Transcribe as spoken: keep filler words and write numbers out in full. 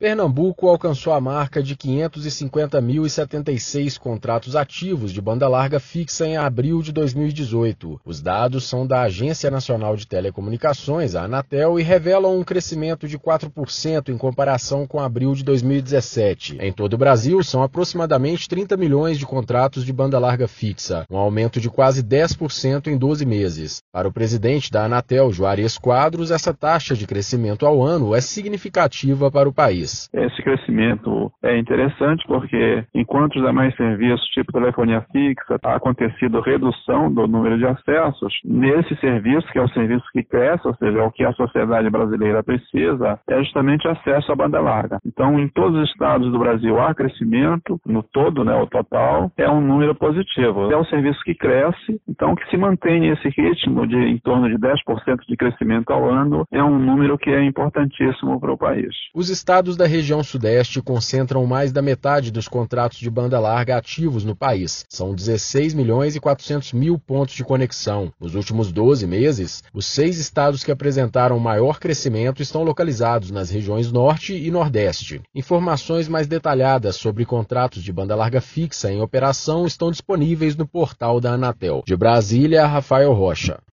Pernambuco alcançou a marca de quinhentos e cinquenta mil e setenta e seis contratos ativos de banda larga fixa em abril de dois mil e dezoito. Os dados são da Agência Nacional de Telecomunicações, a Anatel, e revelam um crescimento de quatro por cento em comparação com abril de dois mil e dezessete. Em todo o Brasil, são aproximadamente trinta milhões de contratos de banda larga fixa, um aumento de quase dez por cento em doze meses. Para o presidente da Anatel, Juarez Quadros, essa taxa de crescimento ao ano é significativa para o país. Esse crescimento é interessante porque, enquanto os demais serviços, tipo telefonia fixa, está acontecido redução do número de acessos, nesse serviço, que é o serviço que cresce, ou seja, é o que a sociedade brasileira precisa, é justamente acesso à banda larga. Então, em todos os estados do Brasil há crescimento, no todo, né, o total, é um número positivo. É um serviço que cresce, então que se mantém esse ritmo de em torno de dez por cento de crescimento ao ano, é um número que é importantíssimo para o país. Os estados da região sudeste concentram mais da metade dos contratos de banda larga ativos no país. São dezesseis milhões e quatrocentos mil pontos de conexão. Nos últimos doze meses, os seis estados que apresentaram maior crescimento estão localizados nas regiões norte e nordeste. Informações mais detalhadas sobre contratos de banda larga fixa em operação estão disponíveis no portal da Anatel. De Brasília, Rafael Rocha.